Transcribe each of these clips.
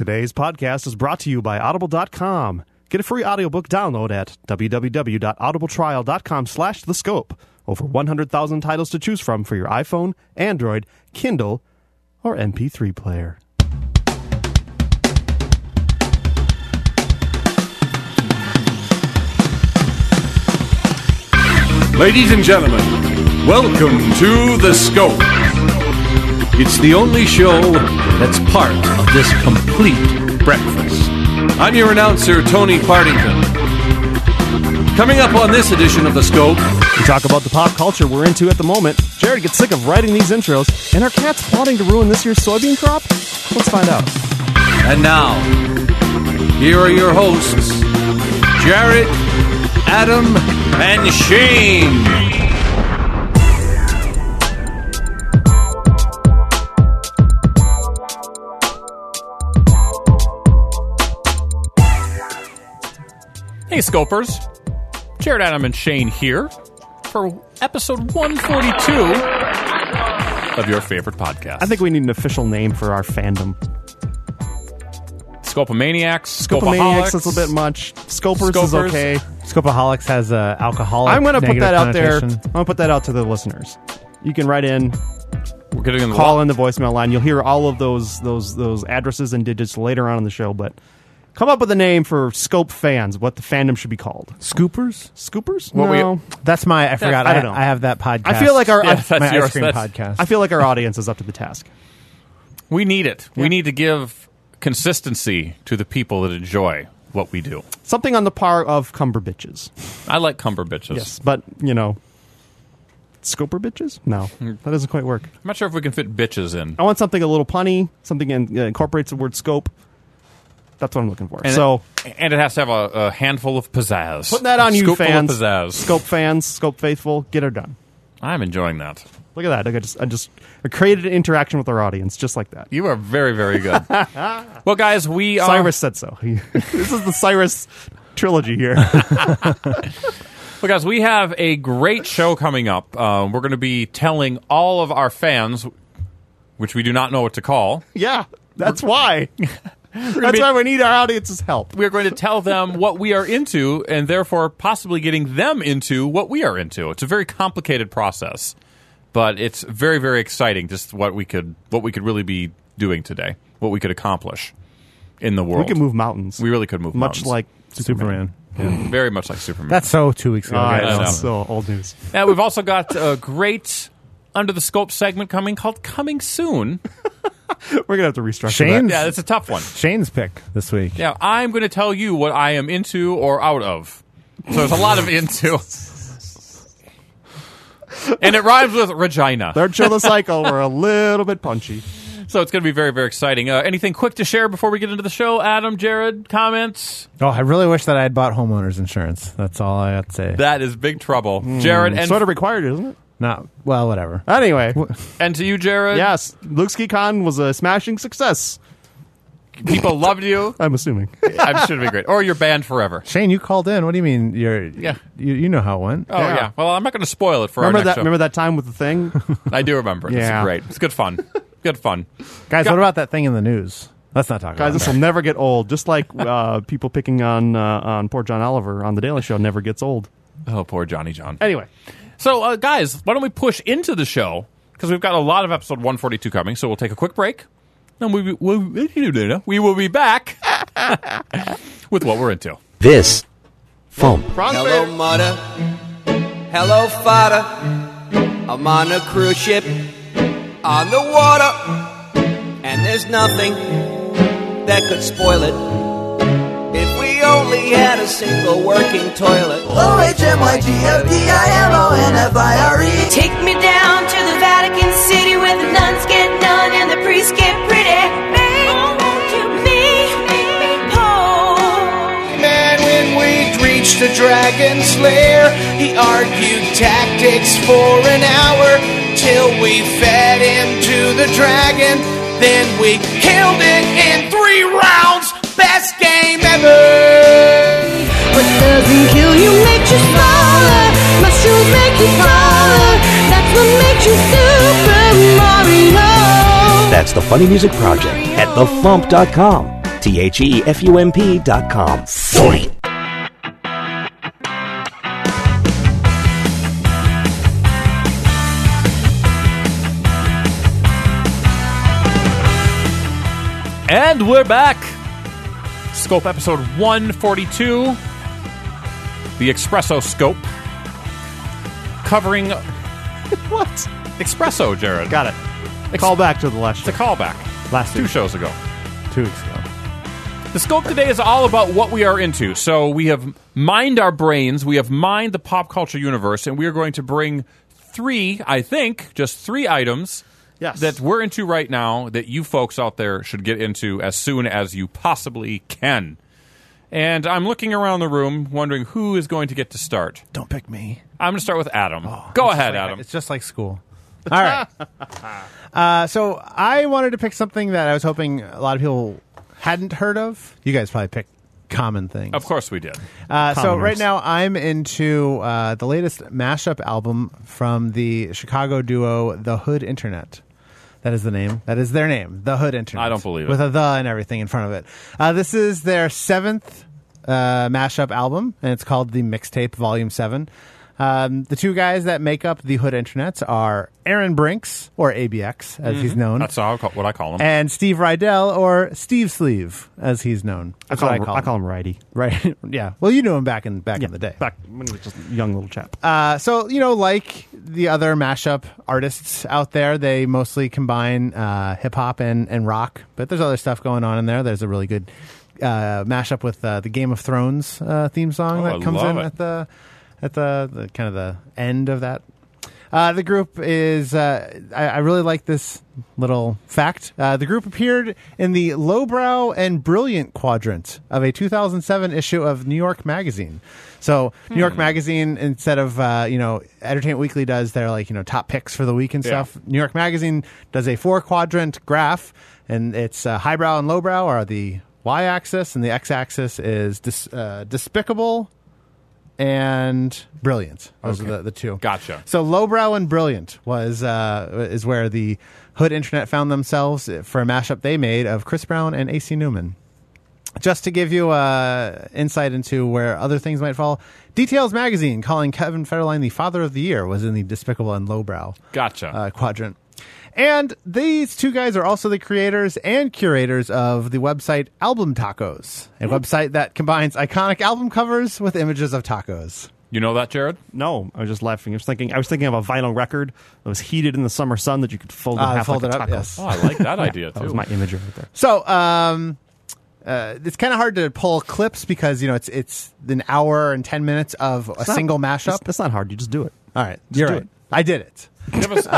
Today's podcast is brought to you by Audible.com. Get a free audiobook download at www.audibletrial.com/thescope. Over 100,000 titles to choose from for your iPhone, Android, Kindle, or MP3 player. Ladies and gentlemen, welcome to The Scope. It's the only show that's part of this complete breakfast. I'm your announcer, Tony Partington. Coming up on this edition of The Scope, We talk about the pop culture we're into at the moment. Jared gets sick of writing these intros, and our cat's plotting to ruin this year's soybean crop? Let's find out. and now, here are your hosts, Jared, Adam, and Shane. Hey, Scopers. Jared, Adam, and Shane here for episode 142 of your favorite podcast. I think we need an official name for our fandom. Scopomaniacs, Scopomaniacs is a bit much. Scopers is okay. Scopaholics has alcoholic. I'm going to put that out there. I'm connotation. going to put that out to the listeners. You can write in, We're getting in the call in the voicemail line. You'll hear all of those addresses and digits later on in the show, but come up with a name for Scope fans, what the fandom should be called. Scoopers? Scoopers? What No. That's I forgot. I don't know. I have that podcast. I feel like our Yeah, that's my yours. ice cream That's- podcast. I feel like our audience is up to the task. We need it. Yeah. We need to give consistency to the people that enjoy what we do. Something on the par of Cumber Bitches. I like Cumber Bitches. Yes, but, Scoper Bitches? No, that doesn't quite work. I'm not sure if we can fit bitches in. I want something a little punny, something incorporates the word scope. That's what I'm looking for. And So, and it has to have a handful of pizzazz. putting that on you, Scoopful fans. of pizzazz. Scope fans, Scope faithful, get her done. I'm enjoying that. Look at that. I created an interaction with our audience just like that. You are very, very good. Well, guys, we are... Cyrus said so. This is the Cyrus trilogy here. Well, guys, we have a great show coming up. We're going to be telling all of our fans, which we do not know what to call. Yeah, that's why. That's why we need our audience's help. We're going to tell them what we are into and therefore possibly getting them into what we are into. It's a very complicated process, but it's very, very exciting just what we could really be doing today, what we could accomplish in the world. We could move mountains. We really could move much mountains. like Superman. Very much like Superman. That's so 2 weeks ago. I guys. know. know. So old news. Now, we've also got a great Under the Scope segment coming called Coming Soon. We're gonna have to restructure Shane? that. Yeah, it's a tough one. Shane's pick this week. Yeah, I'm going to tell you what I am into or out of. So there's a lot of into. And it rhymes with Regina. Third show of the cycle. We're a little bit punchy. So it's going to be very, very exciting. Anything quick to share before we get into the show? Adam, Jared, comments? Oh, I really wish that I had bought homeowners insurance. That's all I have to say. That is big trouble. Jared, and, Sort of required, isn't it? Not well, whatever. Anyway, and to you, Jared. yes, Luke SkiCon was a smashing success. People loved you. I'm assuming. I'm sure it'll be great. Or you're banned forever. Shane, you called in. What do you mean? Yeah. You know how it went. Oh, yeah. Well, I'm not going to spoil it for Remember our next that? show. Remember that time with the thing? I do remember it. Yeah. It's great. It's good fun. Good fun. Guys, what about that thing in the news? Let's not talk Guys, about this that. will never get old. Just like people picking on poor John Oliver on The Daily Show never gets old. Oh, poor Johnny John. Anyway, So, guys, why don't we push into the show? Because we've got a lot of episode 142 coming, so we'll take a quick break. And we will be back with what we're into. This Foam. Hello, mother. Hello, father. I'm on a cruise ship on the water, and there's nothing that could spoil it if we only had a single working toilet. OHMYGODILONFIRE. Take me down to the Vatican City where the nuns get none and the priests get pretty. Make me whole. Man, when we reached the dragon's lair, he argued tactics for an hour till we fed him to the dragon. Then we killed it in 3 rounds. Best game ever. What doesn't kill you makes you smaller. Mushrooms make you taller. That's what makes you Super Mario. That's the Funny Music Project at thefump.com. THEFUMP.com. And we're back. Scope episode 142. The Espresso Scope. Covering... What? Espresso, Jared. Got it. Call back to the last It's a show. callback. Last 2 week. shows ago. 2 weeks ago. The scope today is all about what we are into. So we have mined our brains, we have mined the pop culture universe, and we are going to bring 3 items Yes. that we're into right now that you folks out there should get into as soon as you possibly can. And I'm looking around the room wondering who is going to get to start. Don't pick me. I'm going to start with Adam. Go ahead, Like- Adam. It's just like school. All right. So I wanted to pick something that I was hoping a lot of people hadn't heard of. You guys probably picked common things. Of course we did. So right now I'm into the latest mashup album from the Chicago duo The Hood Internet. That is the name. That is their name, The Hood Internet. I don't believe it. With a the and everything in front of it. This is their 7th mashup album, and it's called The Mixtape Volume 7. The 2 guys that make up The Hood Internet are Aaron Brinks, or ABX, as he's known, That's what I call him. and Steve Rydell, or Steve Sleeve, as he's known. That's what I call him. Righty. Right? Yeah. Well, you knew him back in the day. Back when he was just a young little chap. So, like the other mashup artists out there, they mostly combine hip hop and rock, but there's other stuff going on in there. There's a really good mashup with the Game of Thrones theme song that comes in at the kind of the end of that. The group is, I really like this little fact. The group appeared in the lowbrow and brilliant quadrant of a 2007 issue of New York Magazine. So New York Magazine, instead of, Entertainment Weekly does their top picks for the week and stuff. New York Magazine does a 4-quadrant graph, and it's highbrow and lowbrow are the y-axis, and the x-axis is despicable and brilliant. Those are the 2. Gotcha. So lowbrow and brilliant is where the Hood Internet found themselves for a mashup they made of Chris Brown and AC Newman. Just to give you insight into where other things might fall, Details Magazine calling Kevin Federline the Father of the Year was in the despicable and lowbrow Gotcha. quadrant. And these 2 guys are also the creators and curators of the website Album Tacos, a website that combines iconic album covers with images of tacos. You know that, Jared? No, I was just laughing. I was thinking of a vinyl record that was heated in the summer sun that you could fold in half fold like it a up, taco. yes. Oh, I like that idea, too. That was my imagery right there. So, it's kind of hard to pull clips because, it's an hour and 10 minutes of a single mashup. That's not hard. You just do it. All right. You're do right. it. I did it. Give us,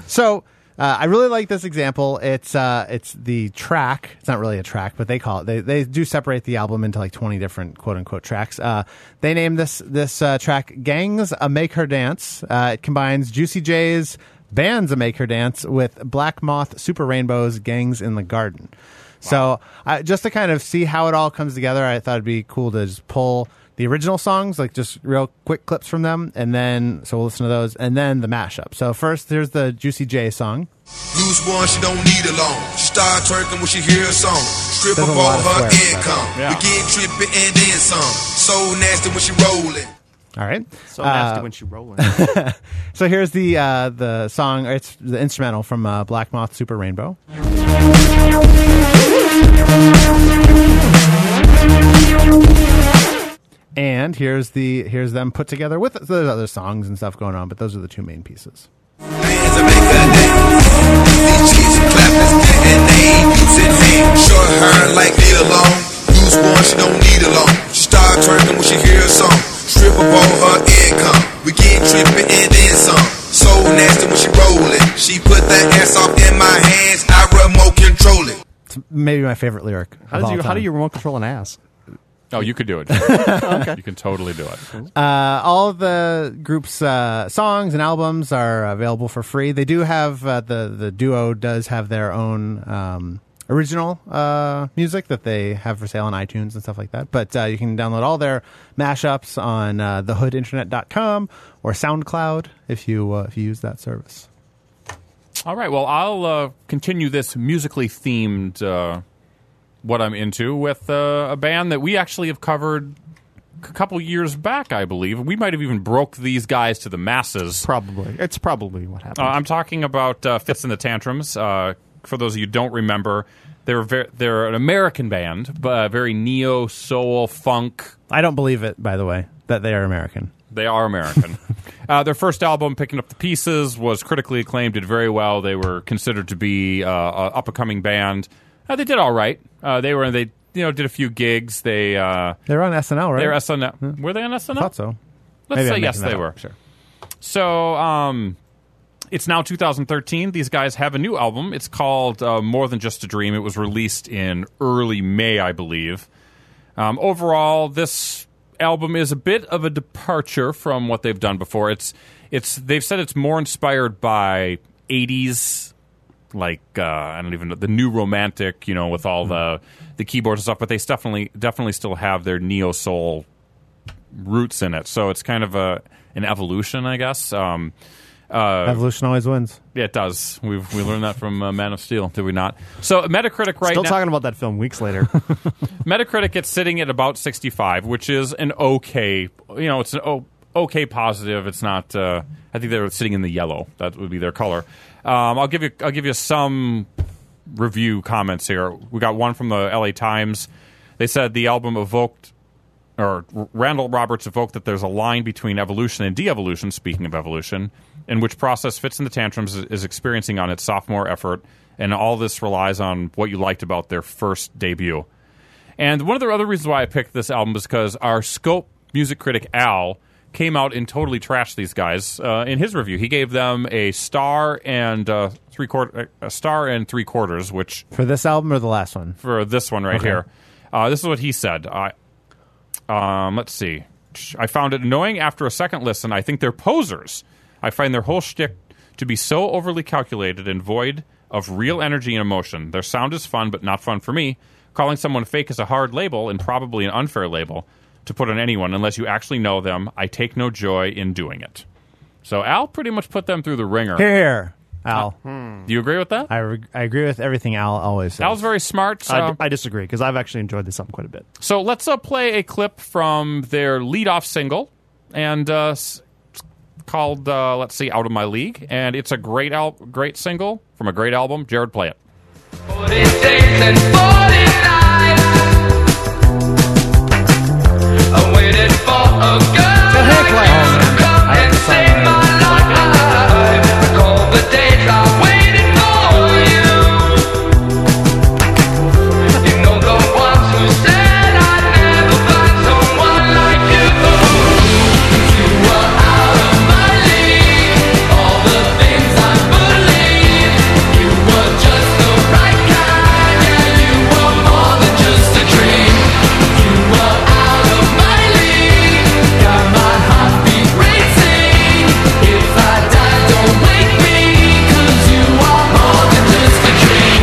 I really like this example. It's the track. It's not really a track, but they call it. They do separate the album into like 20 different quote unquote tracks. They named this track "Gangs A Make Her Dance." It combines Juicy J's "Bands A Make Her Dance" with Black Moth Super Rainbow's "Gangs in the Garden." Wow. So just to kind of see how it all comes together, I thought it'd be cool to just pull the original songs, like just real quick clips from them, and then so we'll listen to those, and then the mashup. So first, here's the Juicy J song. Loose one, she don't need a loan. She start twerking when she hear a song. Strip There's up a lot all of her swears, income. Yeah. We get trippy and then some. So nasty when she rolling. All right. So nasty when she rolling. So here's the song. It's the instrumental from Black Moth Super Rainbow. And here's them put together with there's other songs and stuff going on, but those are the 2 main pieces. Bands that make her dance. These chicks who clap this and they ain't using hands. Short hair like Lil Long. Loose one, she don't need a loan. She start twerking when she hear a song. Strip up all her income. We get trippy and then some. So nasty when she rolling. She put that ass off in my hands. I remote control it. It's maybe my favorite lyric. How do you remote control an ass? oh, you could do it. Okay. You can totally do it. All of the group's songs and albums are available for free. They do have the duo does have their own original music that they have for sale on iTunes and stuff like that. But you can download all their mashups on thehoodinternet.com or SoundCloud if you use that service. All right. Well, I'll continue this musically themed what I'm into with a band that we actually have covered a couple years back, I believe. We might have even broke these guys to the masses. Probably. It's probably what happened. I'm talking about Fitz and the Tantrums. For those of you who don't remember, they're an American band, but very neo-soul, funk. I don't believe it, by the way, that they are American. They are American. Their first album, Picking Up the Pieces, was critically acclaimed, did very well. They were considered to be an up-and-coming band. They did all right. They did a few gigs. They were on SNL, right? They were SNL. Were they on SNL? I thought so. Let's Maybe say I'm yes, making they that were. up. Sure. So it's now 2013. These guys have a new album. It's called More Than Just a Dream. It was released in early May, I believe. Overall, this album is a bit of a departure from what they've done before. They've said it's more inspired by 80s, like I don't even know, the new romantic, with all the keyboards and stuff, but they definitely still have their neo soul roots in it. So it's kind of an evolution, I guess. Evolution always wins. Yeah, it does. We learned that from Man of Steel, did we not? So Metacritic right Still now... talking about that film weeks later. Metacritic, it's sitting at about 65, which is an okay... it's an okay positive. It's not... I think they're sitting in the yellow. That would be their color. I'll give you some review comments here. We got one from the LA Times. They said the album Randall Roberts evoked that there's a line between evolution and de-evolution, speaking of evolution, in which process Fitz and the Tantrums is experiencing on its sophomore effort, and all this relies on what you liked about their first debut. And one of the other reasons why I picked this album is because our Scope music critic, Al, came out and totally trashed these guys in his review. He gave them a star and 3/4, which... For this album or the last one? For this one right here. This is what he said. Let's see. I found it annoying after a second listen. I think they're posers. I find their whole shtick to be so overly calculated and void of real energy and emotion. Their sound is fun, but not fun for me. Calling someone fake is a hard label, and probably an unfair label, to put on anyone unless you actually know them. I take no joy in doing it. So Al pretty much put them through the ringer. Here, Al. Do you agree with that? I agree with everything Al always says. Al's very smart. So. I disagree, because I've actually enjoyed this album quite a bit. So let's play a clip from their lead-off single, and it's called, let's see, Out of My League. And it's a great single from a great album. Jared, play it. 40 days and 40 nights I waited for a girl like you to come and save my life. Recall the days I waited for you. You know the ones who said I'd never find someone like you. You were out of my league. All the things I believed. You were just the right kind. Yeah, you were more than just a dream. You were out of my league. Got my heartbeat racing. If I die, don't wake me. 'Cause you are more than just a dream.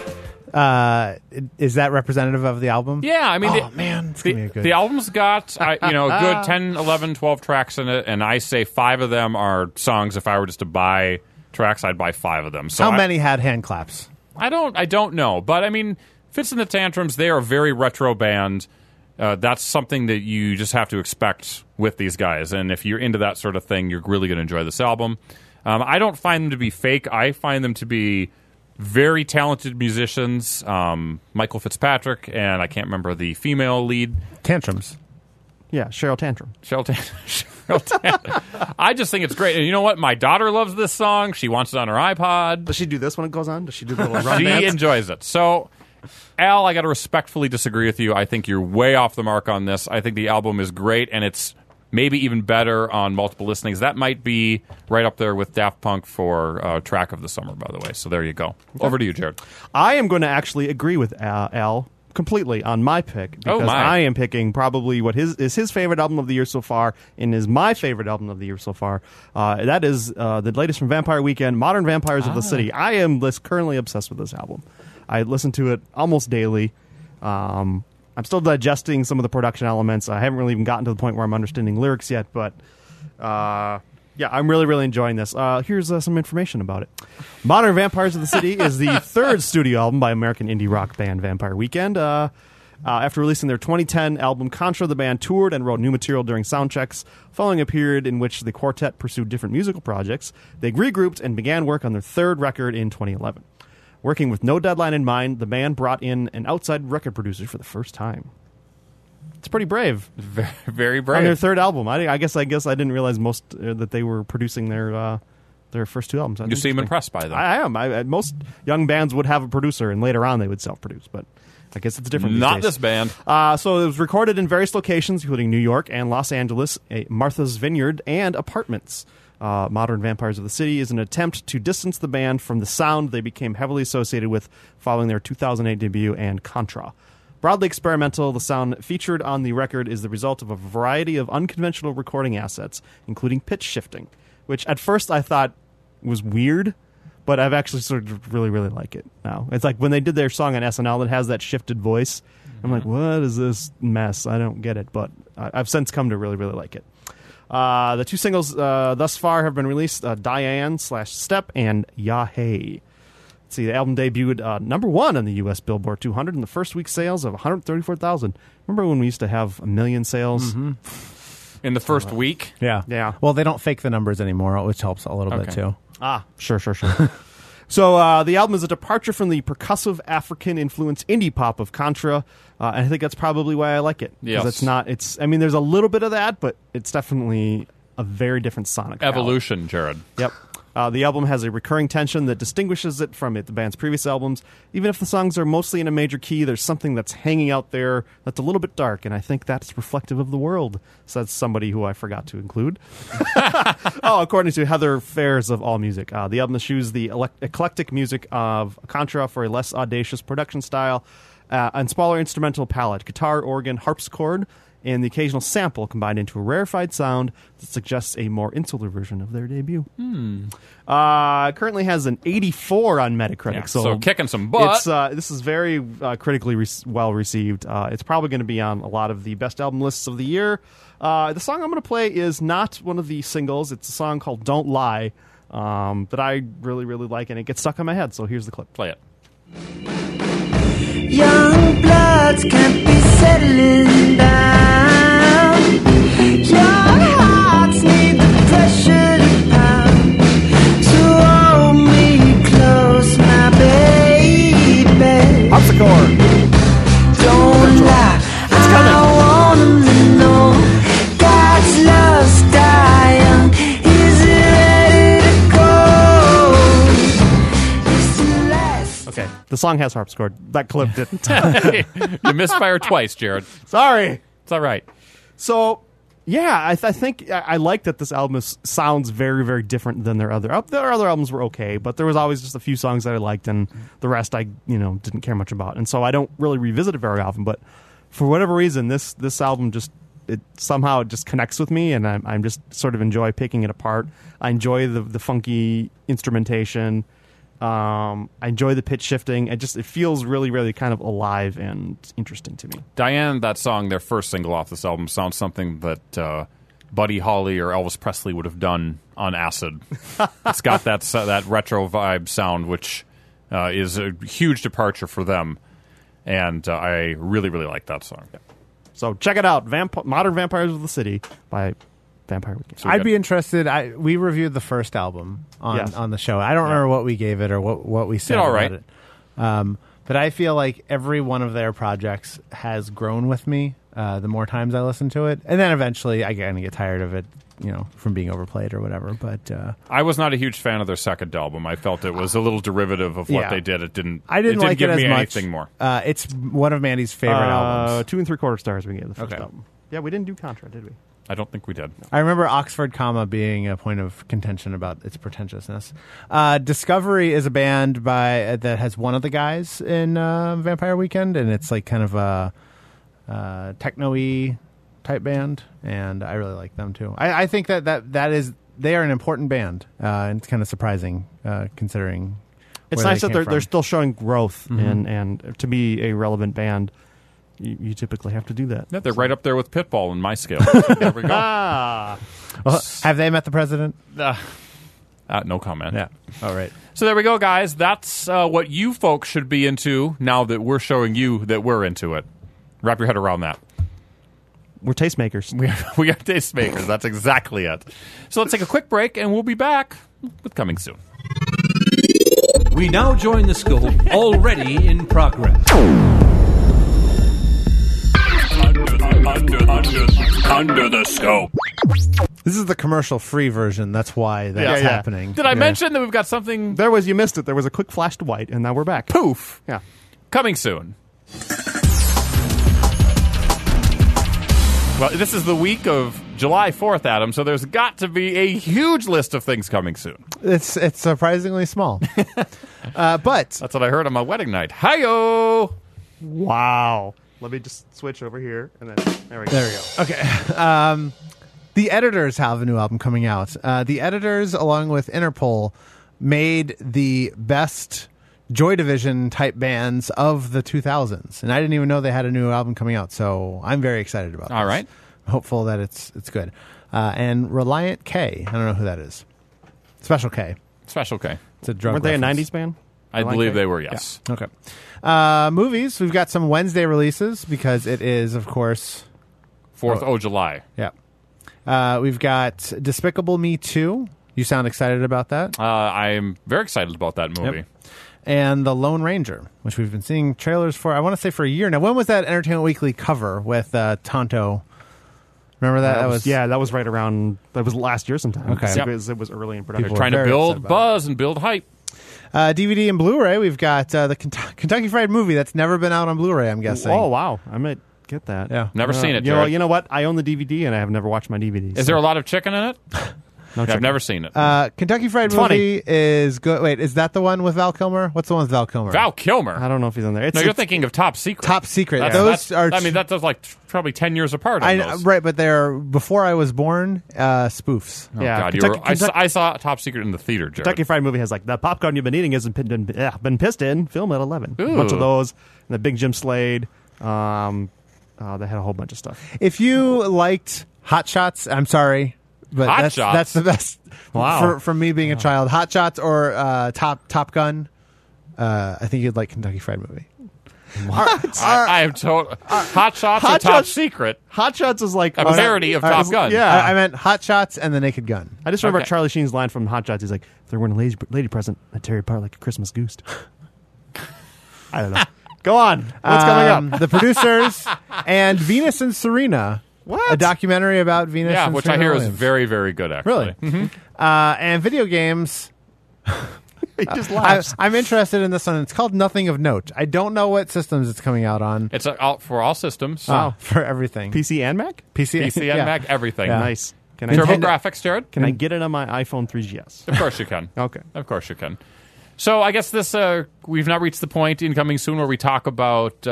Is that representative of the album? Yeah, I mean... It's gonna be a good... The album's got, a good 10, 11, 12 tracks in it, and I say 5 of them are songs. If I were just to buy tracks, I'd buy 5 of them. So How many had hand claps? I don't know, but I mean, Fitz and the Tantrums, they are a very retro band. That's something that you just have to expect with these guys, and if you're into that sort of thing, you're really going to enjoy this album. I don't find them to be fake. I find them to be very talented musicians. Michael Fitzpatrick, and I can't remember the female lead. Tantrums. Yeah, Cheryl Tantrum. Cheryl Tantrum. I just think it's great. And you know what? My daughter loves this song. She wants it on her iPod. Does she do this when it goes on? Does she do the little run She dance? enjoys it. So, Al, I got to respectfully disagree with you. I think you're way off the mark on this. I think the album is great, and it's maybe even better on multiple listenings. That might be right up there with Daft Punk for track of the summer, by the way. So there you go. Okay. Over to you, Jared. I am going to actually agree with Al completely on my pick, because I am picking probably what is his favorite album of the year so far, and is my favorite album of the year so far. That is the latest from Vampire Weekend, Modern Vampires of the City. I am currently obsessed with this album. I listen to it almost daily. I'm still digesting some of the production elements. I haven't really even gotten to the point where I'm understanding lyrics yet, but Yeah, I'm really, really enjoying this. Here's some information about it. Modern Vampires of the City is the third studio album by American indie rock band Vampire Weekend. After releasing their 2010 album Contra, the band toured and wrote new material during sound checks. Following a period in which the quartet pursued different musical projects, they regrouped and began work on their third record in 2011. Working with no deadline in mind, the band brought in an outside record producer for the first time. It's pretty brave. Very, very brave. On their third album. I guess I didn't realize that they were producing their first two albums. You seem impressed by them. I am. Most young bands would have a producer, and later on they would self-produce, but I guess it's different these Not days. this band. So it was recorded in various locations, including New York and Los Angeles, Martha's Vineyard, and apartments. Modern Vampires of the City is an attempt to distance the band from the sound they became heavily associated with following their 2008 debut and Contra. Broadly experimental, the sound featured on the record is the result of a variety of unconventional recording assets, including pitch shifting, which at first I thought was weird, but I've actually sort of really, really like it now. It's like when they did their song on SNL that has that shifted voice. I'm like, what is this mess? I don't get it, but I've since come to really, really like it. The two singles thus far have been released, Diane/Step and Ya Hey. Let's see, the album debuted number one on the U.S. Billboard 200 in the first week sales of 134,000. Remember when we used to have 1 million sales? In the first week? Yeah. Well, they don't fake the numbers anymore, which helps a little bit, too. Sure. So the album is a departure from the percussive African-influenced indie pop of Contra, and I think that's probably why I like it. Yes. There's a little bit of that, but it's definitely a very different sonic palette. Evolution, Jared. Yep. The album has a recurring tension that distinguishes it from the band's previous albums. Even if the songs are mostly in a major key, there's something that's hanging out there that's a little bit dark, and I think that's reflective of the world, says somebody who I forgot to include. According to Heather Fairs of AllMusic. The album eschews the eclectic music of Contra for a less audacious production style and smaller instrumental palette, guitar, organ, harpsichord, and the occasional sample combined into a rarefied sound that suggests a more insular version of their debut. Currently has an 84 on Metacritic. Yeah, so kicking some butt. This is very critically well received. It's probably going to be on a lot of the best album lists of the year. The song I'm going to play is not one of the singles. It's a song called Don't Lie that I really, really like, and it gets stuck in my head. So here's the clip. Play it. Young bloods can't be settling down. Young hearts need the pressure to pound. So hold me close, my baby. Harpsichord. Don't lie. It's coming. I wanna know God's love's dying. Is it ready to go? It's the last. Okay, the song has harpsichord. That clip didn't. You misfired twice, Jared. Sorry. It's all right. So, yeah, I think I like that this album sounds very, very different than their other albums were okay, but there was always just a few songs that I liked, and the rest I didn't care much about, and so I don't really revisit it very often. But for whatever reason, this album it somehow just connects with me, and I'm just sort of enjoy picking it apart. I enjoy the funky instrumentation. I enjoy the pitch shifting. It feels really, really kind of alive and interesting to me. Diane, that song, their first single off this album, sounds something that Buddy Holly or Elvis Presley would have done on acid. It's got that retro vibe sound, which is a huge departure for them, and I really, really like that song. Yeah. So check it out, Modern Vampires of the City by Vampire Weekend. I'd be interested. We reviewed the first album on the show. I don't remember what we gave it or what we said about it. But I feel like every one of their projects has grown with me the more times I listen to it. And then eventually I kind of get tired of it, from being overplayed or whatever. But I was not a huge fan of their second album. I felt it was a little derivative of what they did. I didn't like give it me as much. Anything more. It's one of Mandy's favorite albums. 2 3/4 stars we gave the first album. Yeah, we didn't do Contra, did we? I don't think we did. I remember Oxford Comma being a point of contention about its pretentiousness. Discovery is a band that has one of the guys in Vampire Weekend, and it's like kind of a techno-y type band, and I really like them too. I think they are an important band, and it's kind of surprising considering. It's nice that they're still showing growth and to be a relevant band. you typically have to do that. Yeah, they're right up there with Pitbull in my scale. There we go. Well, have they met the president? No comment. Yeah. All right. So there we go, guys. That's what you folks should be into now that we're showing you that we're into it. Wrap your head around that. We're tastemakers. We are tastemakers. That's exactly it. So let's take a quick break, and we'll be back with Coming Soon. We now join the scope already in progress. Under the scope. This is the commercial-free version. That's why that's happening. Did I mention that we've got something? You missed it. There was a quick flash to white, and now we're back. Poof. Yeah. Coming soon. Well, this is the week of July 4th, Adam, so there's got to be a huge list of things coming soon. It's surprisingly small. But that's what I heard on my wedding night. Hi-yo! Wow. Let me just switch over here, and then there we go. There we go. Okay. The Editors have a new album coming out. The Editors, along with Interpol, made the best Joy Division type bands of the 2000s, and I didn't even know they had a new album coming out. So I'm very excited about it. All right, I'm hopeful that it's good. And Reliant K, I don't know who that is. Special K. Special K. It's a drug. Weren't reference. they a '90s band? I believe they were. Yes. Yeah. Okay. Movies. We've got some Wednesday releases because it is, of course, 4th. July. Yeah. We've got Despicable Me 2. You sound excited about that? I'm very excited about that movie. Yep. And The Lone Ranger, which we've been seeing trailers for, I want to say, for a year now. When was that Entertainment Weekly cover with Tonto? Remember that? That was right around, that was last year sometime. Okay. Yep. It was early in production. They're trying to build buzz and build hype. DVD and Blu-ray, we've got the Kentucky Fried Movie that's never been out on Blu-ray, I'm guessing. Oh, wow. I might get that. Yeah. Never seen it, Jared. You know what? I own the DVD, and I have never watched my DVD. Is there a lot of chicken in it? No, I've never seen it. Kentucky Fried Movie is good. Wait, is that the one with Val Kilmer? What's the one with Val Kilmer? Val Kilmer? I don't know if he's in there. You're thinking of Top Secret. Top Secret. Those like probably 10 years apart. Right, but they're before I was born spoofs. Oh, yeah, God, I saw Top Secret in the theater, Jared. Kentucky Fried Movie has like, the popcorn you've been eating hasn't been pissed in. Film at 11. Ooh. A bunch of those. And the Big Jim Slade. They had a whole bunch of stuff. If you liked Hot Shots, I'm sorry, but that's the best. Wow. For me being a child, Hot Shots or Top Gun. I think you'd like Kentucky Fried Movie. I am told Hot Shots or Top Secret. Hot Shots is like a parody of Top Gun. Yeah, I meant Hot Shots and The Naked Gun. I just remember Charlie Sheen's line from Hot Shots. He's like, "If there weren't a lady present, I'd tear you apart like a Christmas goose." I don't know. Go on. What's coming up? The Producers and Venus and Serena. What? A documentary about Venus and which Serena I hear Williams. is very, very good, actually. Really? Mm-hmm. And video games. He just laughs. I'm interested in this one. It's called Nothing of Note. I don't know what systems it's coming out on. It's out for all systems. For everything. PC and Mac? PC and Mac, everything. Yeah. Nice. Can TurboGrafx, Jared? Can I get it on my iPhone 3GS? Of course you can. Okay. Of course you can. So I guess we've now reached the point in Coming Soon where we talk about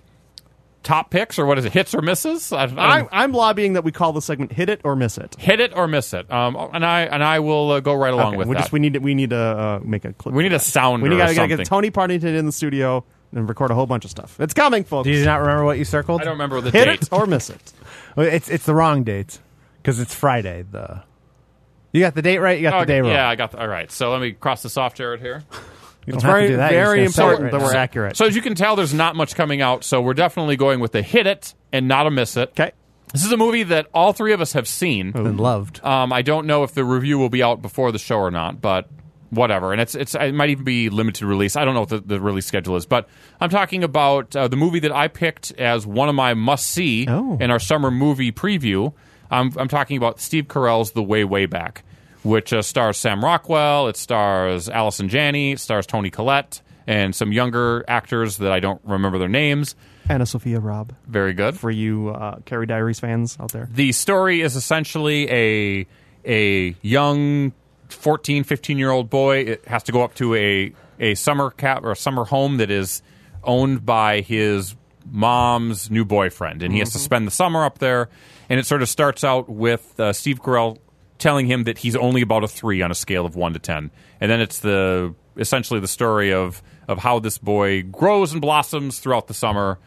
top picks, or what is it, hits or misses? I'm lobbying that we call the segment "Hit It or Miss It." Hit it or miss it, and I will go right along with that. We need to make a clip. We need a sounder. We gotta get Tony Partington in the studio and record a whole bunch of stuff. It's coming, folks. Do you not remember what you circled? I don't remember the Hit date. it or miss it. Well, it's the wrong date because it's Friday. You got the date right. You got the day wrong. Yeah, I got. All right. So let me cross this off, Jared. Here. It's very, very important that we're accurate. So as you can tell, there's not much coming out. So we're definitely going with the hit it and not a miss it. Okay. This is a movie that all three of us have seen and loved. I don't know if the review will be out before the show or not, but whatever. And it might even be limited release. I don't know what the release schedule is, but I'm talking about the movie that I picked as one of my must see in our summer movie preview. I'm talking about Steve Carell's The Way, Way Back, which stars Sam Rockwell, it stars Allison Janney, it stars Toni Collette, and some younger actors that I don't remember their names. Anna Sophia Robb. Very good. For you Carrie Diaries fans out there. The story is essentially a young 14, 15-year-old boy. It has to go up to a summer a summer home that is owned by his mom's new boyfriend, and he has to spend the summer up there. And it sort of starts out with Steve Carell telling him that he's only about a 3 on a scale of 1 to 10. And then it's essentially the story of how this boy grows and blossoms throughout the summer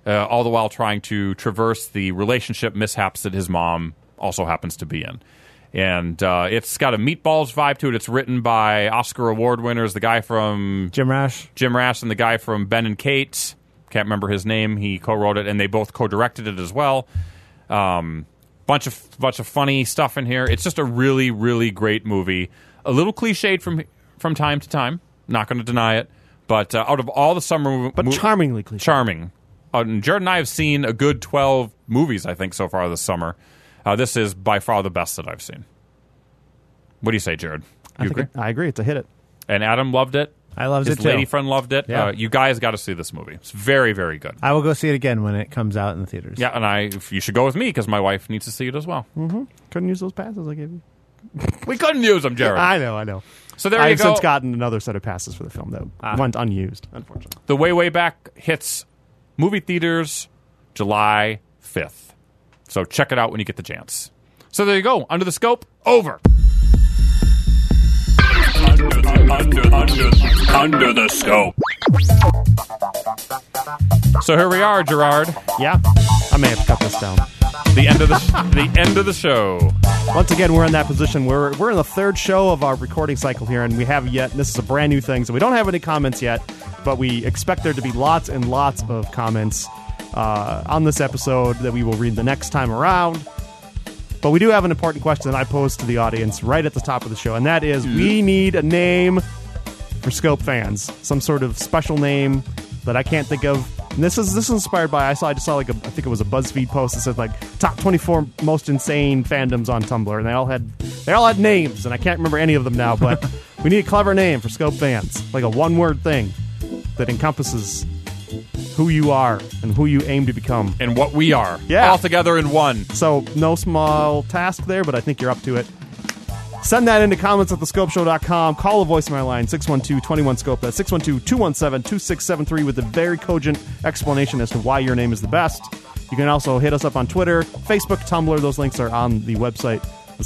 all the while trying to traverse the relationship mishaps that his mom also happens to be in. And it's got a Meatballs vibe to it. It's written by Oscar Award winners, the guy from Jim Rash, and the guy from Ben and Kate. Can't remember his name. He co-wrote it, and they both co-directed it as well. Bunch of funny stuff in here. It's just a really, really great movie. A little cliched from time to time. Not going to deny it. But out of all the summer... But charmingly cliched. Charming. Jared and I have seen a good 12 movies, I think, so far this summer. This is by far the best that I've seen. What do you say, Jared? You agree? I agree. It's a hit it. And Adam loved it. I loved it, His too. lady friend loved it. Yeah. You guys got to see this movie. It's very, very good. I will go see it again when it comes out in the theaters. Yeah, and you should go with me because my wife needs to see it as well. Mm-hmm. Couldn't use those passes I gave you. We couldn't use them, Jared. I know. So there you go. I've since gotten another set of passes for the film that went unused, unfortunately. The Way Back hits movie theaters July 5th. So check it out when you get the chance. So there you go. Under the Scope, over. Under the Scope. So here we are, Gerard. Yeah, I may have to cut this down. The end of the show. Once again, we're in that position. We're in the third show of our recording cycle here, and we haven't yet. This is a brand new thing, so we don't have any comments yet, but we expect there to be lots and lots of comments on this episode that we will read the next time around. But we do have an important question that I posed to the audience right at the top of the show, and that is, we need a name for Scope fans. Some sort of special name that I can't think of. And this is inspired by, I just saw I think it was a BuzzFeed post that said like top 24 most insane fandoms on Tumblr, and they all had names, and I can't remember any of them now, but we need a clever name for Scope fans, like a one-word thing that encompasses who you are and who you aim to become. And what we are. Yeah. All together in one. So no small task there, but I think you're up to it. Send that into comments at thescopeshow.com. Call a voicemail line, 612-21-SCOPE. That's 612-217-2673 with a very cogent explanation as to why your name is the best. You can also hit us up on Twitter, Facebook, Tumblr. Those links are on the website,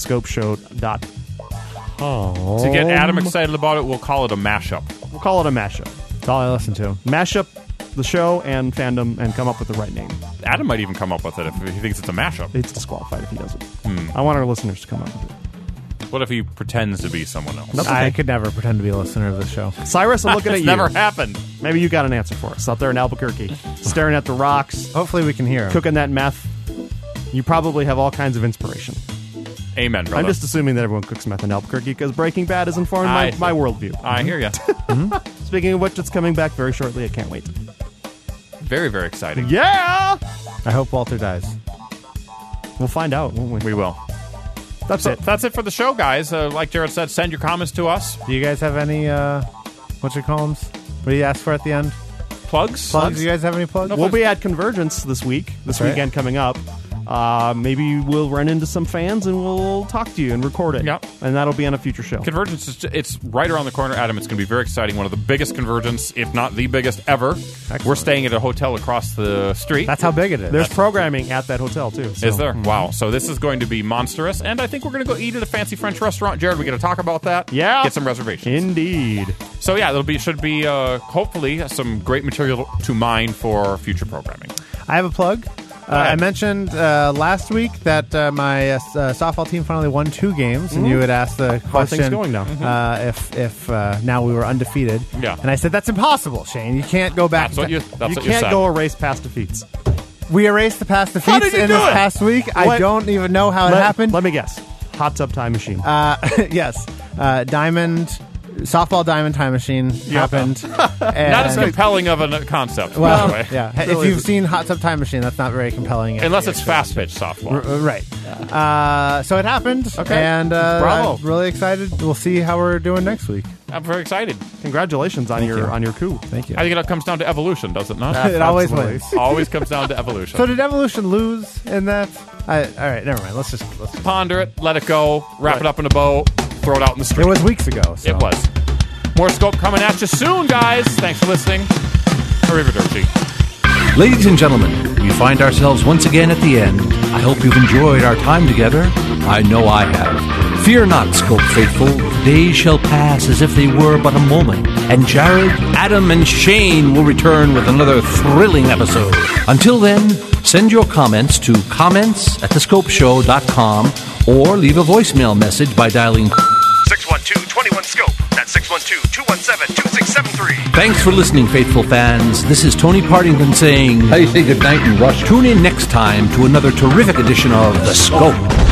thescopeshow.com. To get Adam excited about it, we'll call it a mashup. We'll call it a mashup. That's all I listen to. Mashup the show and fandom and come up with the right name. Adam might even come up with it if he thinks it's a mashup. It's disqualified if he doesn't. I want our listeners to come up with it. What if he pretends to be someone else? That's okay. I could never pretend to be a listener of this show. Cyrus, I'm looking at you. Never happened. Maybe you got an answer for us out there in Albuquerque, staring at the rocks, Hopefully we can hear him. cooking that meth. You probably have all kinds of inspiration. Amen, brother. I'm just assuming that everyone cooks meth in Albuquerque because Breaking Bad has informed my worldview. I hear you. Speaking of which, it's coming back very shortly. I can't wait. Very, very exciting. Yeah! I hope Walter dies. We'll find out, won't we? We will. That's it. That's it for the show, guys. Like Jared said, send your comments to us. Do you guys have any, what you call them? What do you ask for at the end? Plugs? Do you guys have any plugs? We'll be at Convergence this weekend coming up. Maybe we'll run into some fans and we'll talk to you and record it. Yep. And that'll be on a future show. Convergence, it's right around the corner, Adam. It's going to be very exciting. One of the biggest Convergence, if not the biggest ever. Excellent. We're staying at a hotel across the street. That's how big it is. There's programming at that hotel, too. So. Is there? Wow. So this is going to be monstrous. And I think we're going to go eat at a fancy French restaurant. Jared, we got to talk about that. Yeah. Get some reservations. Indeed. So yeah, should be hopefully some great material to mine for future programming. I have a plug. I mentioned last week that my softball team finally won 2 games, and you had asked the How are things question going now? if now we were undefeated. Yeah. And I said, that's impossible, Shane. You can't go back. That's what you can't said. go erase past defeats. We erased the past defeats How did you in do this it? past week. I What? don't even know how it happened. Let me guess. Hot Tub Time Machine. Yes. Softball Diamond Time Machine happened. Not as And- compelling of a concept, by Well, the way. yeah. If you've seen Hot Tub Time Machine, that's not very compelling. Unless it's fast pitch softball. Right. So it happened. Okay. And Bravo. I'm really excited. We'll see how we're doing next week. I'm very excited. Congratulations on your coup. Thank you. I think it comes down to evolution, does it not? It always Absolutely. wins. Always comes down to evolution. So did Evolution lose in that? All right, never mind. Let's Ponder it, let it go, wrap it up in a bow, throw it out in the street. It was weeks ago. So. It was. More Scope coming at you soon, guys. Thanks for listening. Arrivederci. Ladies and gentlemen, we find ourselves once again at the end. I hope you've enjoyed our time together. I know I have. Fear not, Scope faithful. days shall pass as if they were but a moment, and Jared, Adam, and Shane will return with another thrilling episode. Until then, send your comments to comments@thescopeshow.com or leave a voicemail message by dialing 612-21-SCOPE. That's 612-217-2673. Thanks for listening, faithful fans. This is Tony Partington saying, How do you say good night in Russian? Tune in next time to another terrific edition of The Scope.